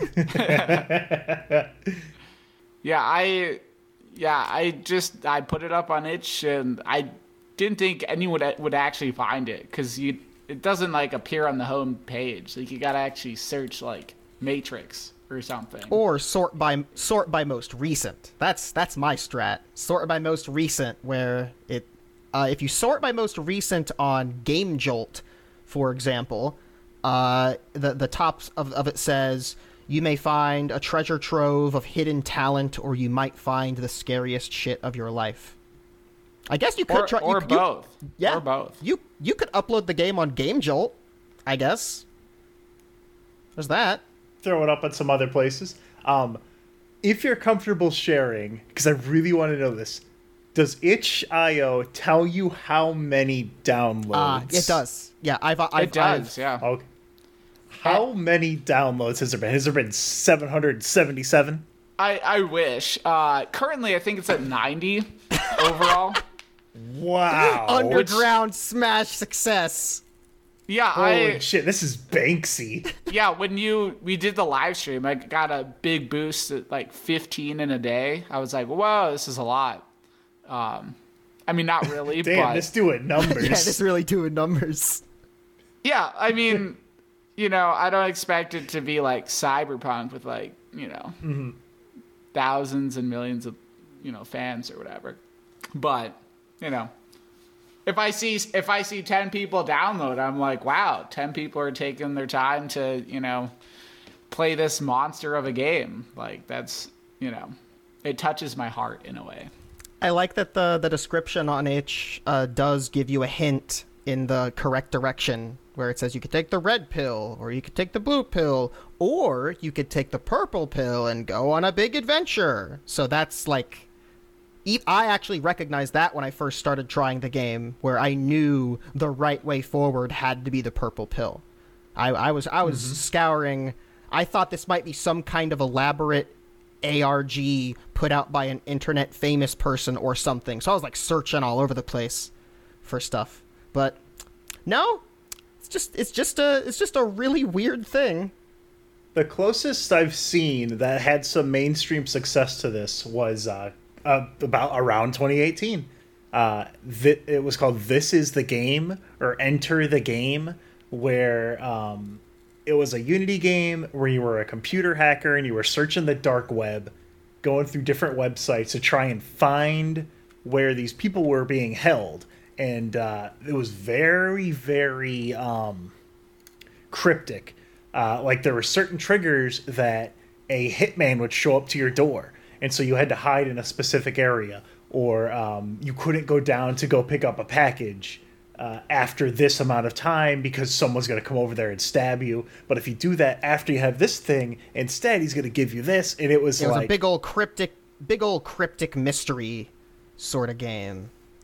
Yeah, I, yeah, I just I put it up on itch, and I didn't think anyone would would actually find it because you it doesn't like appear on the home page. Like you gotta actually search like Matrix or something. Or sort by sort by most recent. That's that's my strat. Sort by most recent, where it uh, if you sort by most recent on Game Jolt, for example, uh, the the top of of it says you may find a treasure trove of hidden talent, or you might find the scariest shit of your life. I guess you could or, try or you, both. You, yeah, or both. You you could upload the game on Game Jolt. I guess. There's that. Throw it up on some other places. Um, if you're comfortable sharing, because I really want to know this, does itch dot i o tell you how many downloads? Uh, it does. Yeah, I've. I've It does, I've, yeah. Okay. How many downloads has there been? Has there been seven hundred seventy-seven? I, I wish. Uh, currently, I think it's at ninety overall. Wow. Underground smash success. Yeah, Holy I shit, this is Banksy. yeah. When you we did the live stream, I got a big boost at like fifteen in a day. I was like, whoa, this is a lot. Um, I mean, not really, Damn, but this doing numbers. Yeah, this really doing numbers. yeah. I mean, you know, I don't expect it to be like Cyberpunk with like you know mm-hmm. thousands and millions of you know fans or whatever, but you know. If I see if I see ten people download, I'm like, wow, ten people are taking their time to, you know, play this monster of a game. Like that's, you know, it touches my heart in a way. I like that the the description on itch uh, does give you a hint in the correct direction, where it says you could take the red pill, or you could take the blue pill, or you could take the purple pill and go on a big adventure. So that's like, I actually recognized that when I first started trying the game, where I knew the right way forward had to be the purple pill. I, I was I was mm-hmm. scouring. I thought this might be some kind of elaborate A R G put out by an internet famous person or something. So I was like searching all over the place for stuff. But no, it's just it's just a it's just a really weird thing. The closest I've seen that had some mainstream success to this was uh, Uh, about around twenty eighteen. Uh, th- it was called This Is the Game, or Enter the Game, where um, it was a Unity game where you were a computer hacker and you were searching the dark web, going through different websites to try and find where these people were being held. And uh, it was very, very um, cryptic. Uh, like there were certain triggers that a hitman would show up to your door. And so you had to hide in a specific area, or um, you couldn't go down to go pick up a package uh, after this amount of time because someone's going to come over there and stab you. But if you do that after you have this thing, instead he's going to give you this. And it was it was like a big old cryptic, big old cryptic mystery sort of game.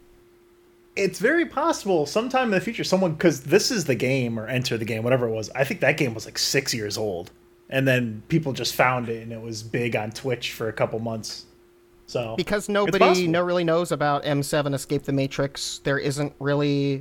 It's very possible sometime in the future someone, because This Is the Game or Enter the Game, whatever it was. I think that game was like six years old. And then people just found it, and it was big on Twitch for a couple months. So because nobody no really knows about M seven Escape the Matrix, there isn't really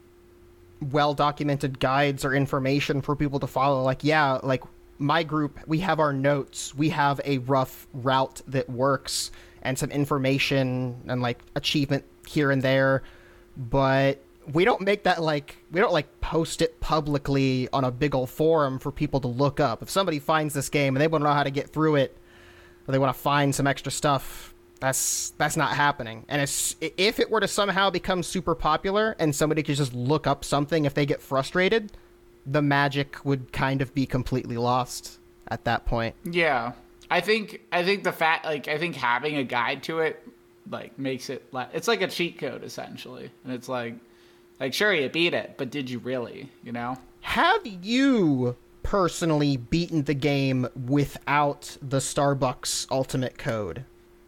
well-documented guides or information for people to follow. Like, yeah, like my group, we have our notes, we have a rough route that works, and some information and like achievement here and there, but we don't make that like we don't like post it publicly on a big old forum for people to look up. If somebody finds this game and they want to know how to get through it, or they want to find some extra stuff, that's that's not happening. And it's, if it were to somehow become super popular and somebody could just look up something if they get frustrated, the magic would kind of be completely lost at that point. Yeah, I think I think the fact like I think having a guide to it like makes it like it's like a cheat code essentially, and it's like. Like, sure, you beat it, but did you really, you know? Have you personally beaten the game without the Starbucks Ultimate Code?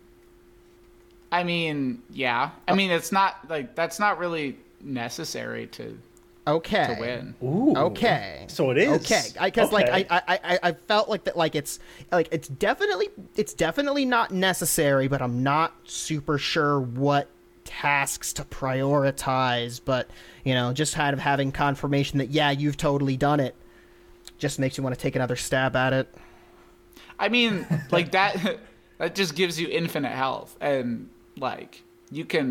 I mean, yeah. I mean, it's not, like, that's not really necessary to, okay. to win. Ooh. Okay. So it is. Okay. Because, okay. like, I, I, I, I felt like that, like, it's, like, it's definitely, it's definitely not necessary, but I'm not super sure what tasks to prioritize, but you know, just kind of having confirmation that yeah, you've totally done it just makes you want to take another stab at it. I mean, like that that just gives you infinite health, and like you can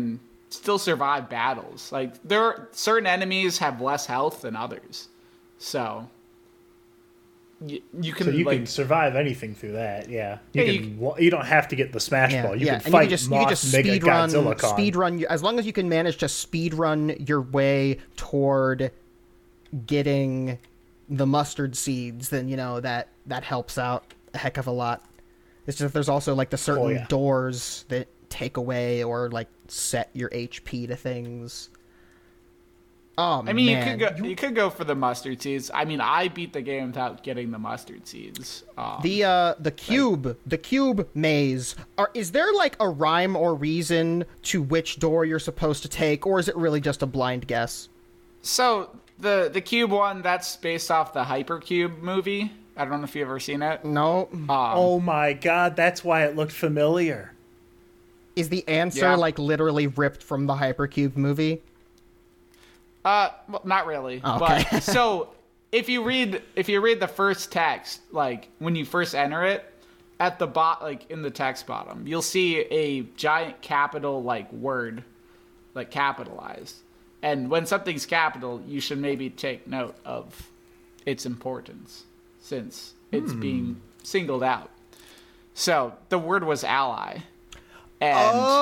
still survive battles. Like there are certain enemies have less health than others, so you, you can So you like can survive anything through that. Yeah, you Yeah, can. You, you don't have to get the smash Yeah, ball. You yeah. can And fight you can just, Moth you can just Mega speed run, Godzilla Kong. speed run. As long as you can manage to speed run your way toward getting the mustard seeds, then you know that that helps out a heck of a lot. It's just there's also like the certain Oh, yeah. doors that take away or like set your H P to things. Oh I mean, man. you could go. You could go for the mustard seeds. I mean, I beat the game without getting the mustard seeds. Um, The uh the cube the cube maze are is there like a rhyme or reason to which door you're supposed to take, or is it really just a blind guess? so the the cube one, that's based off the Hypercube movie. I don't know if you've ever seen it. No. Um, Oh my god, that's why it looked familiar. Is the answer Yeah. like literally ripped from the Hypercube movie? Uh, well, not really. Oh, okay. But so if you read if you read the first text, like when you first enter it, at the bot, like in the text bottom, you'll see a giant capital like word, like capitalized. And when something's capital, you should maybe take note of its importance, since it's being singled out. So the word was ally. And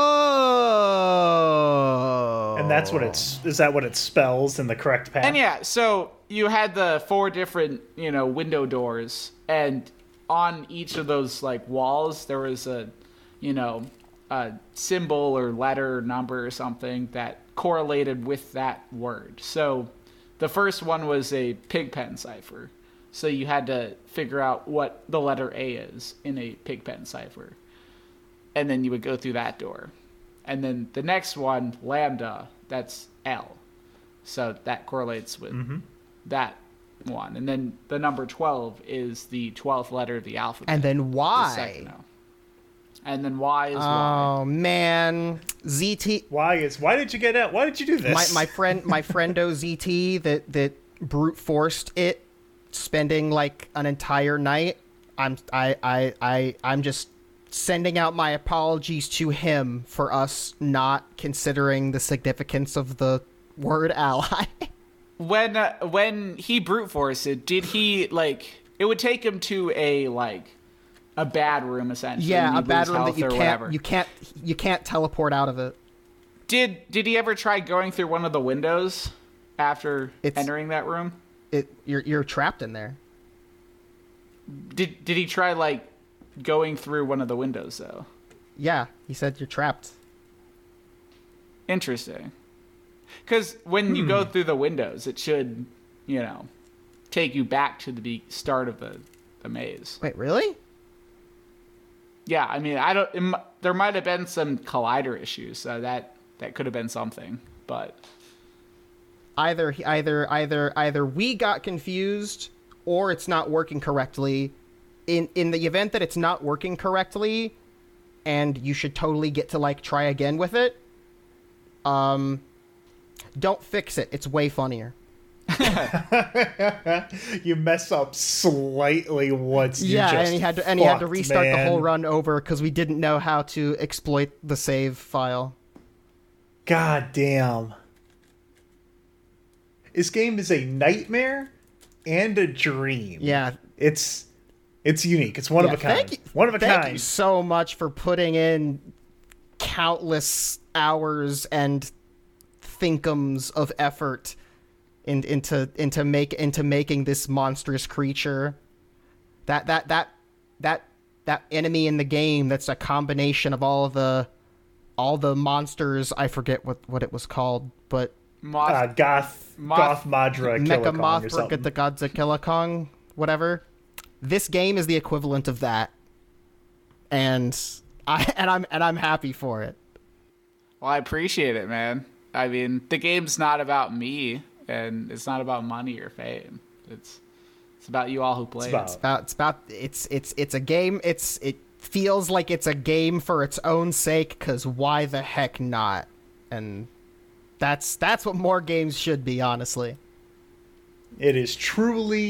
Oh. And that's what it's. Is that what it spells in the correct path? And yeah, so you had the four different, you know, window doors, and on each of those like walls there was a, you know, a symbol or letter or number or something that correlated with that word. So the first one was a Pigpen cipher. So you had to figure out what the letter A is in a Pigpen cipher. And then you would go through that door. And then the next one, Lambda, that's L. So that correlates with Mm-hmm. that one. And then the number twelve is the twelfth letter of the alphabet. And then the Y. second L. And then Y is Y. Oh man. Z T Why is? Why did you get out? Why did you do this? my my friend my friendo Z T that that brute forced it, spending like an entire night. I'm I I I I'm just sending out my apologies to him for us not considering the significance of the word ally. When uh, when he brute forced it, did he like it would take him to a like a bad room essentially? and Yeah, a he'd bad lose room that health you or can't whatever. you can't you can't teleport out of it. Did did he ever try going through one of the windows after It's- entering that room? It you're you're trapped in there. Did did he try like going through one of the windows though? Yeah, he said you're trapped. Interesting. Because when you go through the windows, it should, you know, take you back to the be- start of the, the maze. Wait, really? Yeah, I mean, I don't. It, mi- there might have been some collider issues, so that that could have been something. But Either either either either we got confused or it's not working correctly. In in the event that it's not working correctly and you should totally get to like try again with it, um don't fix it. It's way funnier. You mess up slightly once. You Yeah, just and he had to and he had to fucked, restart the whole man. run over cuz we didn't know how to exploit the save file. God damn. This game is a nightmare and a dream. Yeah. It's it's unique. It's one Yeah, of a kind. Thank you, one of a thank kind. you so much for putting in countless hours and thinkums of effort in, into into make into making this monstrous creature. That that that that that enemy in the game that's a combination of all of the all the monsters. I forget what, what it was called, but Moth, Uh, Goth Moth- Goth Madra Mecha Killikong or Mothra something. the Godzilla Kong, whatever. This game is the equivalent of that, and I and I'm and I'm happy for it. well, I appreciate it, man. I mean, the game's not about me, and it's not about money or fame. It's it's about you all who play about- it. About it's about it's it's it's a game. It's it feels like it's a game for its own sake. Cause why the heck not? And that's that's what more games should be, honestly. It is truly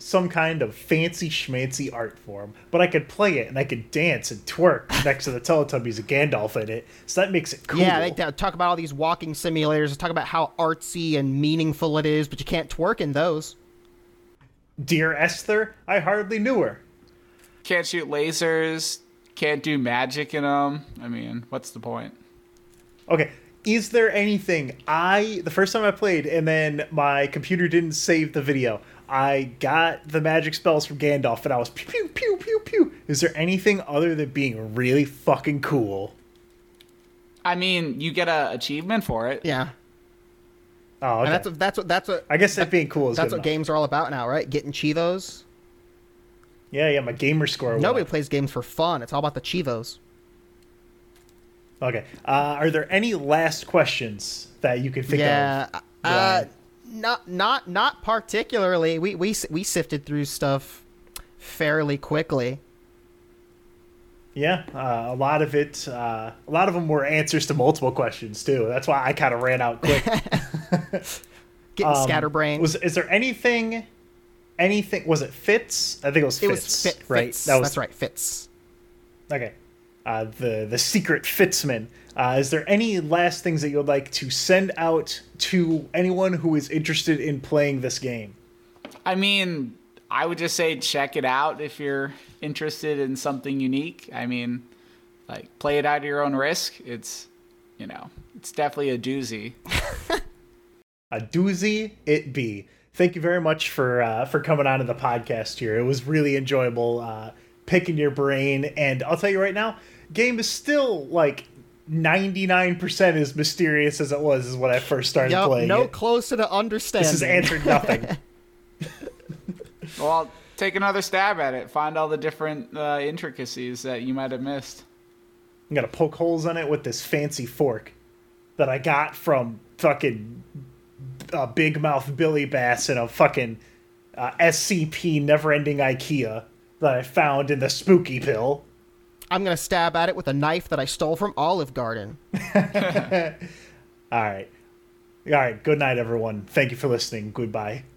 some kind of fancy schmancy art form, but I could play it and I could dance and twerk next to the Teletubbies and Gandalf in it. So that makes it cool. Yeah, they they talk about all these walking simulators, talk about how artsy and meaningful it is, but you can't twerk in those. Dear Esther, I hardly knew her. Can't shoot lasers, can't do magic in them. I mean, what's the point? Okay, is there anything I, the first time I played and then my computer didn't save the video, I got the magic spells from Gandalf and I was pew pew pew pew pew. Is there anything other than being really fucking cool? I mean, you get a achievement for it. Yeah. Oh, okay. And that's what, that's what, that's what, I guess that being cool is that's good what enough. games are all about now, right? Getting Chivos. Yeah, yeah, my gamer score went Nobody up. plays games for fun. It's all about the Chivos. Okay. Uh, are there any last questions that you can think Yeah. of? Uh, Ryan? not, not, not particularly. We, we, we sifted through stuff fairly quickly. Yeah, uh, a lot of it, uh, a lot of them were answers to multiple questions too. That's why I kind of ran out quick. Getting Um, scatterbrained. Was is there anything, anything? Was it Fitz? I think it was Fitz. It was fit, right? Fitz. That was That's right, Fitz. okay. Uh, the the secret Fitzman. Uh, is there any last things that you would like to send out to anyone who is interested in playing this game? I mean, I would just say check it out if you're interested in something unique. I mean, like, play it at your own risk. It's, you know, it's definitely a doozy. A doozy it be. Thank you very much for uh, for coming on to the podcast here. It was really enjoyable uh, picking your brain. And I'll tell you right now, game is still like ninety-nine percent as mysterious as it was as when I first started Yep, playing no it. closer to understanding. This has answered nothing. Well, take another stab at it. Find all the different uh, intricacies that you might have missed. I'm gonna poke holes in it with this fancy fork that I got from fucking uh, Big Mouth Billy Bass in a fucking uh, S C P Never-Ending IKEA that I found in the Spooky Pill. I'm going to stab at it with a knife that I stole from Olive Garden. All right. All right. Good night, everyone. Thank you for listening. Goodbye.